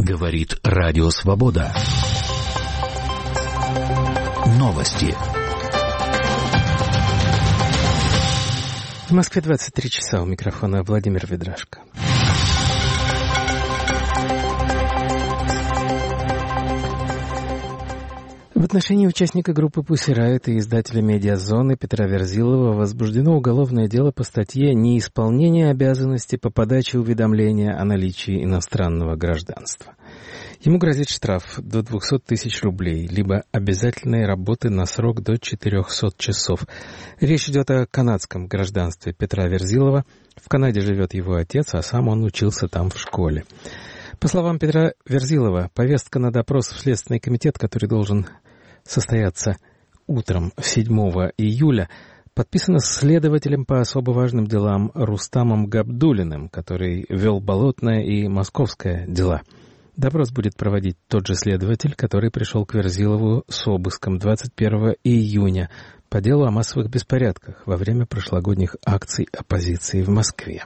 Говорит Радио Свобода. Новости. В Москве 23 часа. У микрофона Владимир Ведрашко. В отношении участника группы Pussy Riot и издателя «Медиазоны» Петра Верзилова возбуждено уголовное дело по статье «Неисполнение обязанности по подаче уведомления о наличии иностранного гражданства». Ему грозит штраф до 200 тысяч рублей, либо обязательные работы на срок до 400 часов. Речь идет о канадском гражданстве Петра Верзилова. В Канаде живет его отец, а сам он учился там в школе. По словам Петра Верзилова, повестка на допрос в Следственный комитет, который должен состояться утром 7 июля, подписана следователем по особо важным делам Рустамом Габдуллиным, который вел Болотное и Московское дела. Допрос будет проводить тот же следователь, который пришел к Верзилову с обыском 21 июня по делу о массовых беспорядках во время прошлогодних акций оппозиции в Москве.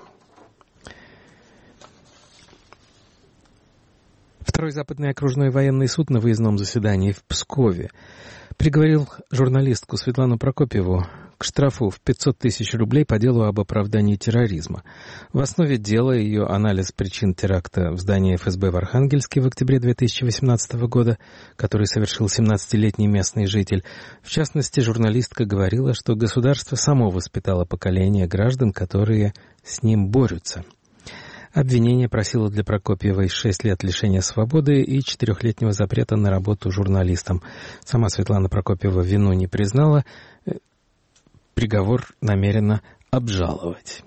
Второй Западный окружной военный суд на выездном заседании в Пскове приговорил журналистку Светлану Прокопьеву к штрафу в 500 тысяч рублей по делу об оправдании терроризма. В основе дела ее анализ причин теракта в здании ФСБ в Архангельске в октябре 2018 года, который совершил 17-летний местный житель. В частности, журналистка говорила, что государство само воспитало поколение граждан, которые с ним борются. Обвинение просило для Прокопьевой 6 лет лишения свободы и 4-летнего запрета на работу журналистом. Сама Светлана Прокопьева вину не признала. Приговор намерена обжаловать.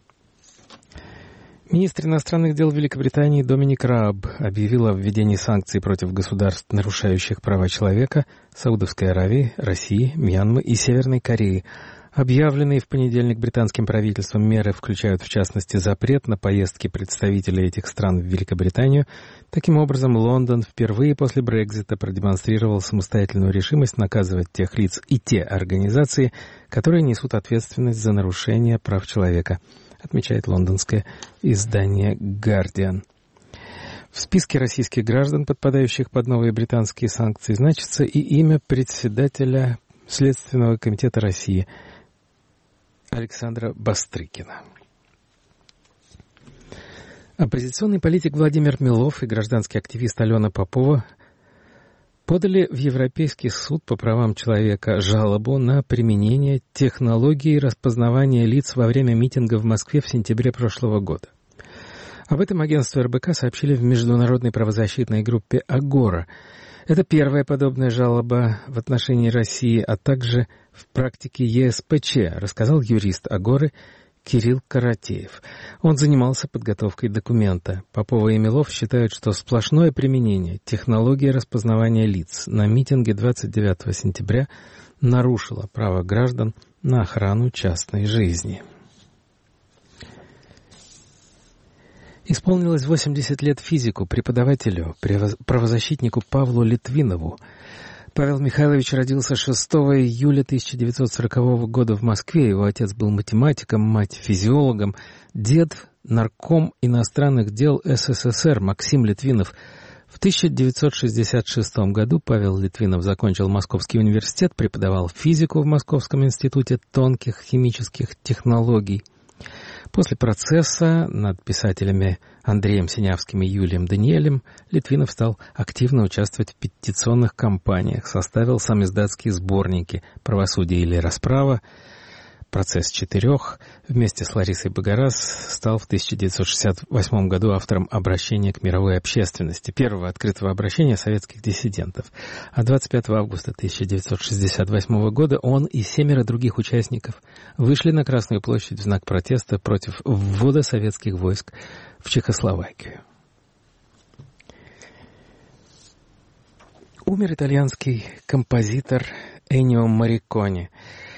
Министр иностранных дел Великобритании Доминик Рааб объявил о введении санкций против государств, нарушающих права человека, Саудовской Аравии, России, Мьянмы и Северной Кореи. Объявленные в понедельник британским правительством меры включают, в частности, запрет на поездки представителей этих стран в Великобританию. Таким образом, Лондон впервые после Брексита продемонстрировал самостоятельную решимость наказывать тех лиц и те организации, которые несут ответственность за нарушение прав человека, отмечает лондонское издание «Гардиан». В списке российских граждан, подпадающих под новые британские санкции, значится и имя председателя Следственного комитета России Александра Бастрыкина. Оппозиционный политик Владимир Милов и гражданский активист Алена Попова подали в Европейский суд по правам человека жалобу на применение технологии распознавания лиц во время митинга в Москве в сентябре прошлого года. Об этом агентство РБК сообщили в международной правозащитной группе «Агора». Это первая подобная жалоба в отношении России, а также в практике ЕСПЧ, рассказал юрист Агоры Кирилл Каратеев. Он занимался подготовкой документа. Попова и Милов считают, что сплошное применение технологии распознавания лиц на митинге 29 сентября нарушило право граждан на охрану частной жизни. Исполнилось 80 лет физику, преподавателю, правозащитнику Павлу Литвинову. Павел Михайлович родился 6 июля 1940 года в Москве. Его отец был математиком, мать физиологом, дед нарком иностранных дел СССР Максим Литвинов. В 1966 году Павел Литвинов закончил Московский университет, преподавал физику в Московском институте тонких химических технологий. После процесса над писателями Андреем Синявским и Юлием Даниэлем Литвинов стал активно участвовать в петиционных кампаниях, составил самиздатские сборники «Правосудие или расправа», «Процесс четырех». Вместе с Ларисой Багарас стал в 1968 году автором обращения к мировой общественности, первого открытого обращения советских диссидентов. А 25 августа 1968 года он и 7 других участников вышли на Красную площадь в знак протеста против ввода советских войск в Чехословакию. Умер итальянский композитор Эннио Морриконе.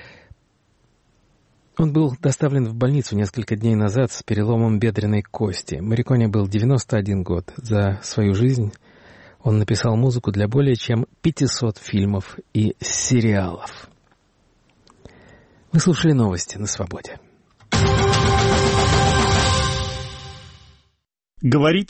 Он был доставлен в больницу несколько дней назад с переломом бедренной кости. Морриконе был 91 год. За свою жизнь он написал музыку для более чем 500 фильмов и сериалов. Вы слушали новости на Свободе. Говорит